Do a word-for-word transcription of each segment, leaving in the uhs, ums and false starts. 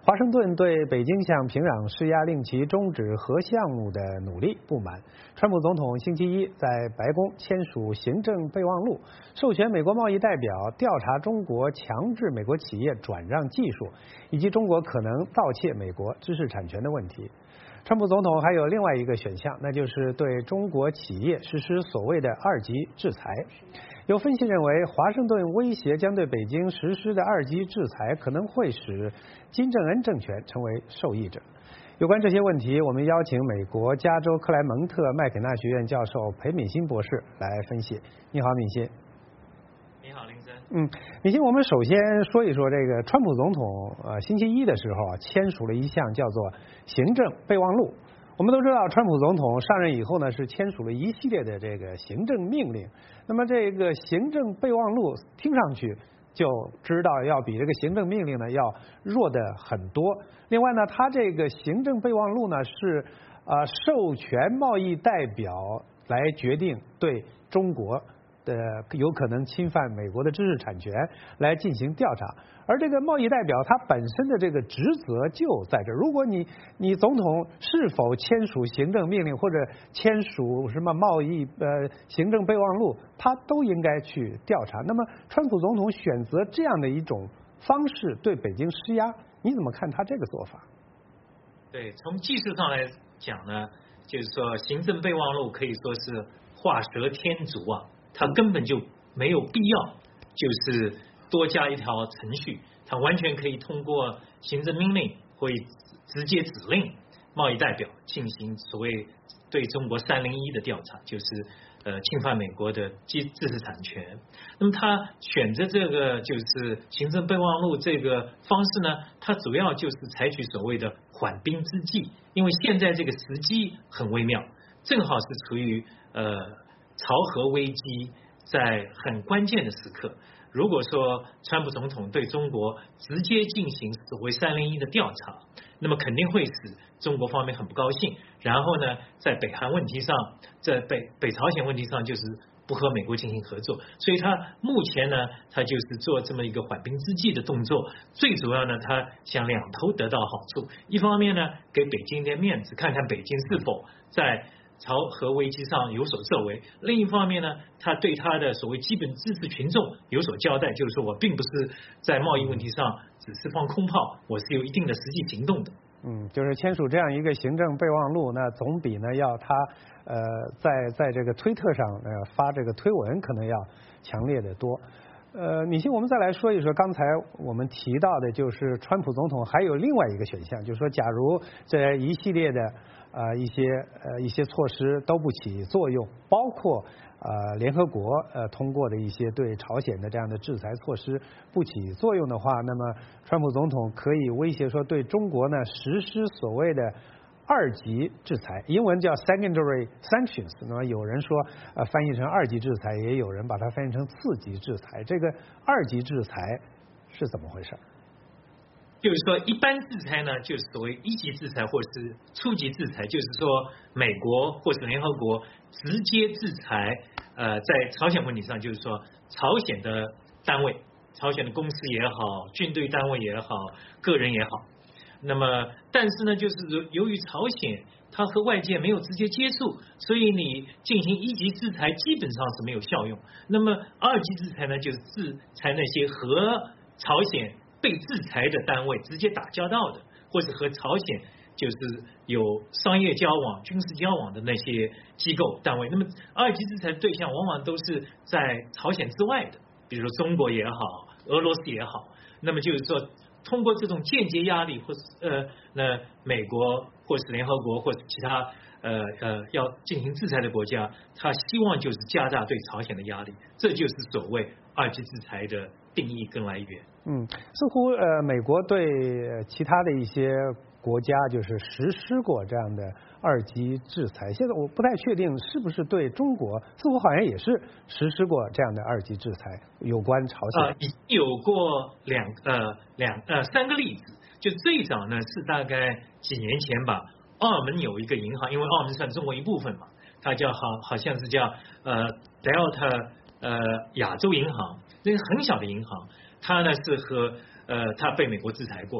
华盛顿对北京向平壤施压令其终止核项目的努力不满。川普总统星期一在白宫签署行政备忘录，授权美国贸易代表调查中国强制美国企业转让技术，以及中国可能盗窃美国知识产权的问题。川普总统还有另外一个选项，那就是对中国企业实施所谓的二级制裁。有分析认为，华盛顿威胁将对北京实施的二级制裁可能会使金正恩政权成为受益者。有关这些问题，我们邀请美国加州克莱蒙特麦肯纳学院教授裴敏欣博士来分析。你好，敏欣。 你好，林森。 嗯，敏欣，我们首先说一说这个川普总统呃星期一的时候签署了一项叫做行政备忘录。我们都知道，川普总统上任以后呢，是签署了一系列的这个行政命令。那么这个行政备忘录听上去就知道要比这个行政命令呢要弱的很多。另外呢，它这个行政备忘录呢是呃授权贸易代表来决定对中国的有可能侵犯美国的知识产权来进行调查。而这个贸易代表他本身的这个职责就在这，如果你你总统是否签署行政命令或者签署什么贸易呃行政备忘录，他都应该去调查。那么川普总统选择这样的一种方式对北京施压，你怎么看他这个做法？ 对，从技术上来讲呢，就是说行政备忘录可以说是画蛇添足啊，它根本就没有必要就是多加一条程序，它完全可以通过行政命令或直接指令贸易代表进行所谓对中国三零一的调查，就是呃侵犯美国的知知识产权。那么他选择这个就是行政备忘录这个方式呢，它主要就是采取所谓的缓兵之计，因为现在这个时机很微妙，正好是处于呃朝核危机在很关键的时刻。如果说川普总统对中国直接进行所谓三零一的调查，那么肯定会使中国方面很不高兴。然后呢，在北韩问题上，在北北朝鲜问题上，就是不和美国进行合作。所以他目前呢，他就是做这么一个缓兵之计的动作。最主要呢，他想两头得到好处。一方面呢，给北京一点面子，看看北京是否在朝核危机上有所作为。另一方面呢，他对他的所谓基本支持群众有所交代，就是说我并不是在贸易问题上只是放空炮，我是有一定的实际行动的。 嗯，就是签署这样一个行政备忘录，那总比呢要他呃在在这个推特上呃发这个推文可能要强烈的多。呃，敏欣，我们再来说一说刚才我们提到的，就是川普总统还有另外一个选项，就是说，假如这一系列的呃一些呃一些措施都不起作用，包括呃联合国呃通过的一些对朝鲜的这样的制裁措施不起作用的话，那么川普总统可以威胁说对中国呢实施所谓的二级制裁，英文叫 secondary sanctions。那么有人说呃翻译成二级制裁，也有人把它翻译成次级制裁。这个二级制裁是怎么回事？ 就是说，一般制裁呢，就是所谓一级制裁或是初级制裁，就是说美国或是联合国直接制裁，呃，在朝鲜问题上，就是说朝鲜的单位、朝鲜的公司也好、军队单位也好、个人也好。那么，但是呢，就是由于朝鲜它和外界没有直接接触，所以你进行一级制裁基本上是没有效用。那么二级制裁呢，就是制裁那些和朝鲜被制裁的单位直接打交道的，或者和朝鲜就是有商业交往、军事交往的那些机构单位。那么二级制裁对象往往都是在朝鲜之外的，比如说中国也好、俄罗斯也好。那么就是说，通过这种间接压力，或是呃，那美国或是联合国或是其他呃呃要进行制裁的国家，他希望就是加大对朝鲜的压力，这就是所谓二级制裁的定义跟来源。 嗯，似乎呃，美国对其他的一些国家就是实施过这样的二级制裁。现在我不太确定是不是对中国，似乎好像也是实施过这样的二级制裁，有关朝鲜。 呃，已有过两呃两呃三个例子，就最早呢是大概几年前吧，澳门有一个银行，因为澳门算中国一部分嘛，它叫好好像是叫呃 Delta 呃亚洲银行，那个很小的银行。他呢是和呃他被美国制裁过，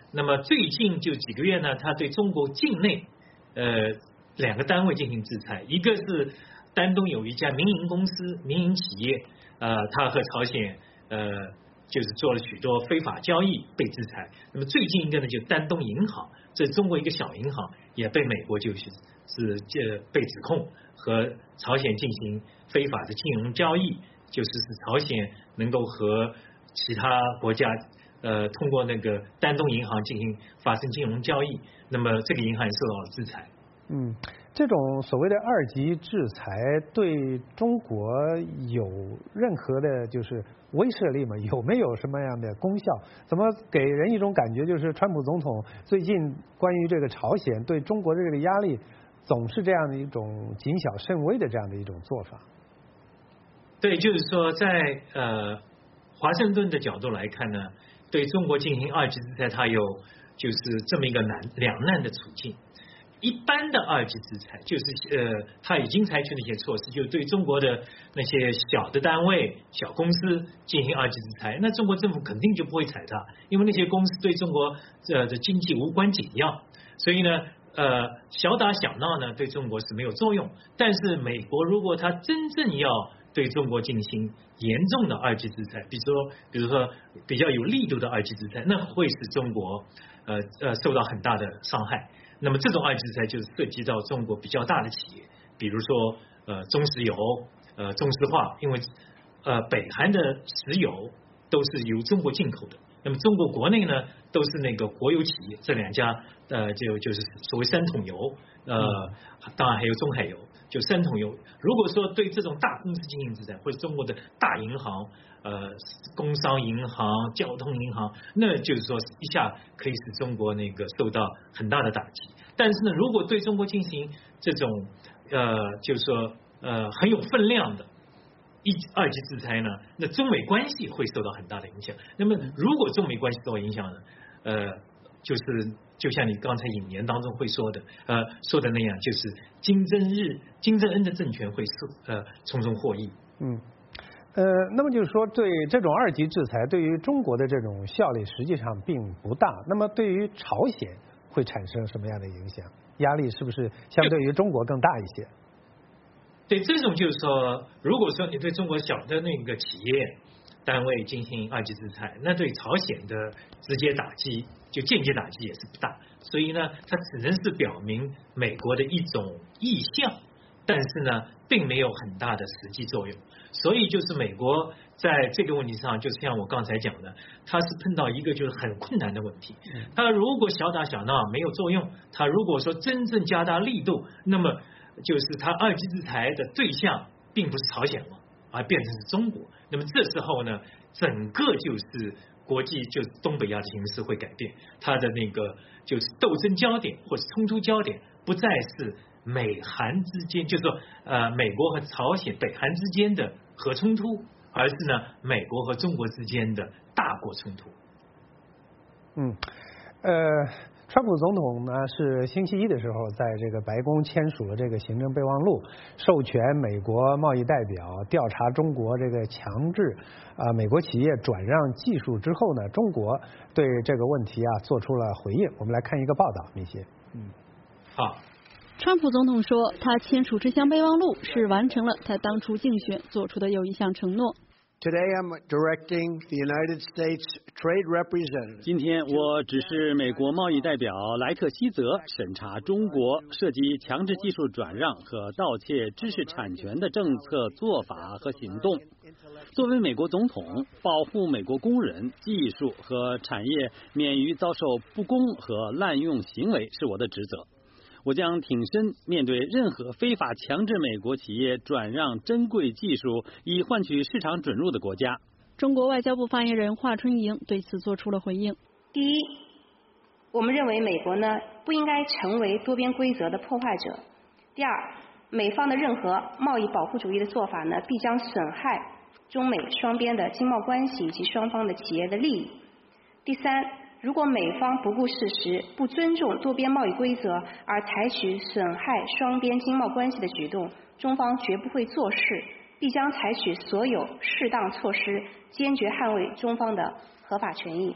那么最近就几个月呢，他对中国境内呃两个单位进行制裁，一个是丹东有一家民营公司、民营企业，呃，他和朝鲜呃就是做了许多非法交易被制裁。那么最近一个呢，就丹东银行，这是中国一个小银行，也被美国就是是这被指控和朝鲜进行非法的金融交易，就是使朝鲜能够和其他国家呃通过那个丹东银行进行发生金融交易，那么这个银行也受到了制裁。 嗯，这种所谓的二级制裁对中国有任何的就是威慑力吗？有没有什么样的功效？怎么给人一种感觉，就是川普总统最近关于这个朝鲜对中国的这个压力，总是这样的一种谨小慎微的这样的一种做法？ 对，就是说在呃华盛顿的角度来看呢，对中国进行二级制裁，它有就是这么一个难两难的处境。一般的二级制裁就是呃，他已经采取了一些措施，就对中国的那些小的单位、小公司进行二级制裁，那中国政府肯定就不会踩它，因为那些公司对中国呃的经济无关紧要，所以呢，呃，小打小闹呢对中国是没有作用。但是美国如果他真正要对中国进行严重的二级制裁，比如说比如说比较有力度的二级制裁，那会使中国呃呃受到很大的伤害。那么这种二级制裁就是涉及到中国比较大的企业，比如说呃中石油、呃中石化，因为呃北韩的石油都是由中国进口的，那么中国国内呢都是那个国有企业，这两家呃就就是所谓三桶油，呃当然还有中海油，就三桶油。如果说对这种大公司进行制裁，或者中国的大银行。呃，工商银行、交通银行，那就是说一下可以使中国那个受到很大的打击。但是呢，如果对中国进行这种呃，就是说呃很有分量的一二级制裁呢，那中美关系会受到很大的影响。那么如果中美关系受到影响呢，呃，就是就像你刚才引言当中会说的，呃说的那样，就是金正日、金正恩的政权会受呃从中获益。 嗯。呃，那么就是说，对这种二级制裁对于中国的这种效力实际上并不大。那么对于朝鲜会产生什么样的影响？压力是不是相对于中国更大一些？ 对，这种就是说，如果说你对中国小的那个企业单位进行二级制裁，那对朝鲜的直接打击就间接打击也是不大。所以呢，它只能是表明美国的一种意向，但是呢，并没有很大的实际作用。所以就是美国在这个问题上，就像我刚才讲的，它是碰到一个就是很困难的问题。它如果小打小闹没有作用，它如果说真正加大力度，那么就是它二级制裁的对象并不是朝鲜了，而变成是中国。那么这时候呢，整个就是国际就是东北亚的形势会改变，它的那个就是斗争焦点或者冲突焦点不再是美韩之间，就是说呃美国和朝鲜、北韩之间的核冲突，而是呢美国和中国之间的大国冲突。 嗯，呃，川普总统呢是星期一的时候在这个白宫签署了这个行政备忘录，授权美国贸易代表调查中国这个强制啊、呃、美国企业转让技术之后呢，中国对这个问题啊做出了回应。我们来看一个报道，米歇。 嗯，好。 川普总统说，他签署这项备忘录是完成了他当初竞选做出的有一项承诺。 Today I'm directing the United States Trade Representative. 今天我指示美国贸易代表莱特希泽审查中国涉及强制技术转让和盗窃知识产权的政策做法和行动。作为美国总统，保护美国工人、技术和产业免于遭受不公和滥用行为是我的职责。我将挺身面对任何非法强制美国企业转让珍贵技术以换取市场准入的国家。 中国外交部发言人华春莹对此做出了回应。 第一，我们认为美国呢不应该成为多边规则的破坏者。第二，美方的任何贸易保护主义的做法呢，必将损害中美双边的经贸关系以及双方的企业的利益。第三，如果美方不顾事实、不尊重多边贸易规则而采取损害双边经贸关系的举动，中方绝不会坐视，必将采取所有适当措施，坚决捍卫中方的合法权益。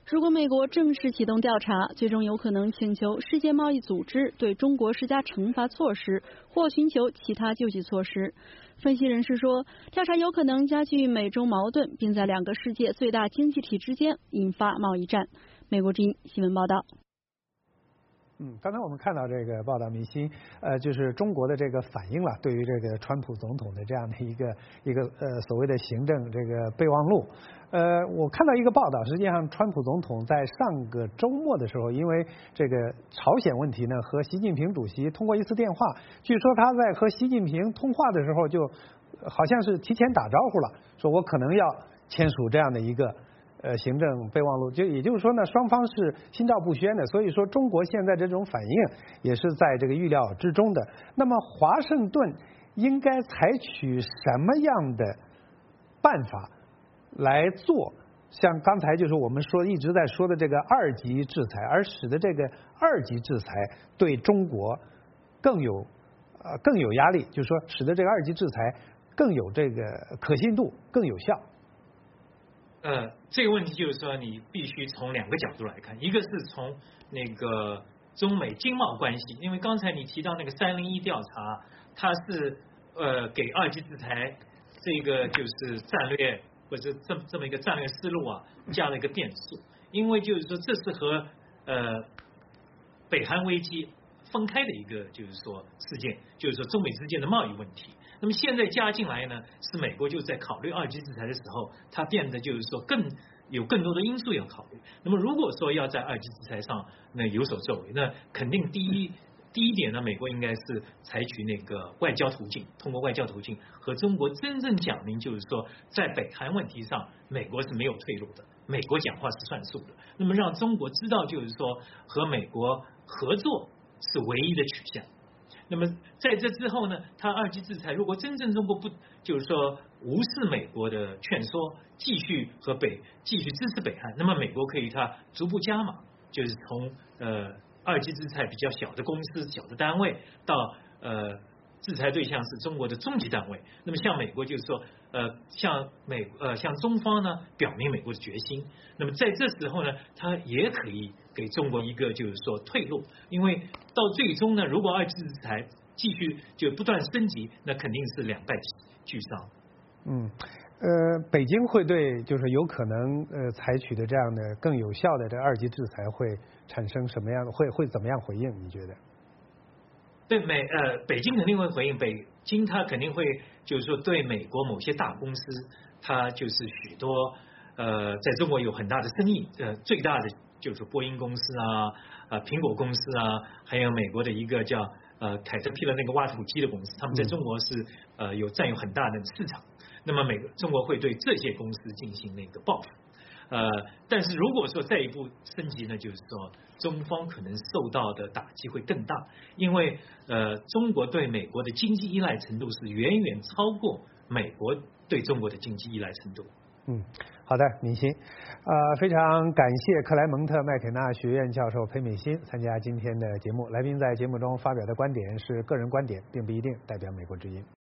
如果美国正式启动调查，最终有可能请求世界贸易组织对中国施加惩罚措施，或寻求其他救济措施。分析人士说，调查有可能加剧美中矛盾，并在两个世界最大经济体之间引发贸易战。美国之音新闻报道。 嗯，刚才我们看到这个报道，明星，呃，就是中国的这个反应了，对于这个川普总统的这样的一个一个呃所谓的行政这个备忘录，呃，我看到一个报道，实际上川普总统在上个周末的时候，因为这个朝鲜问题呢，和习近平主席通过一次电话，据说他在和习近平通话的时候，就好像是提前打招呼了，说我可能要签署这样的一个。呃，行政备忘录，就也就是说呢，双方是心照不宣的，所以说中国现在这种反应也是在这个预料之中的。那么华盛顿应该采取什么样的办法来做？像刚才就是我们说一直在说的这个二级制裁，而使得这个二级制裁对中国更有呃更有压力，就是说使得这个二级制裁更有这个可信度，更有效。 呃，这个问题就是说，你必须从两个角度来看，一个是从那个中美经贸关系，因为刚才你提到那个三零一调查，它是呃给二级制裁这个就是战略或者这么这么一个战略思路啊，加了一个变数，因为就是说这是和呃北韩危机分开的一个就是说事件，就是说中美之间的贸易问题。那么现在加进来呢，是美国就在考虑二级制裁的时候，它变得就是说更有更多的因素要考虑。那么如果说要在二级制裁上那有所作为，那肯定第一第一点呢，美国应该是采取那个外交途径，通过外交途径和中国真正讲明，就是说在北韩问题上，美国是没有退路的，美国讲话是算数的。那么让中国知道，就是说和美国合作是唯一的取向。那么在这之后呢，他二级制裁如果真正中国不就是说无视美国的劝说，继续和北继续支持北韩，那么美国可以他逐步加码，就是从呃二级制裁比较小的公司、小的单位到呃制裁对象是中国的中级单位。那么像美国就是说呃向美呃向中方呢表明美国的决心。那么在这时候呢，他也可以给中国一个就是说退路，因为到最终呢，如果二级制裁继续就不断升级，那肯定是两败俱伤。 嗯，呃，北京会对就是有可能呃采取的这样的更有效的这二级制裁会产生什么样的会会怎么样回应？你觉得？ 对美呃，北京肯定会回应，北京它肯定会就是说对美国某些大公司，它就是许多呃在中国有很大的生意，呃最大的就是波音公司啊，呃苹果公司啊，还有美国的一个叫呃凯特皮勒那个挖土机的公司，他们在中国是呃有占有很大的市场。那么美中国会对这些公司进行那个报复。呃，但是如果说再一步升级呢，就是说中方可能受到的打击会更大，因为呃中国对美国的经济依赖程度是远远超过美国对中国的经济依赖程度。 嗯，好的，明鑫，呃，非常感谢克莱蒙特麦肯纳学院教授裴美欣参加今天的节目。来宾在节目中发表的观点是个人观点，并不一定代表美国之音。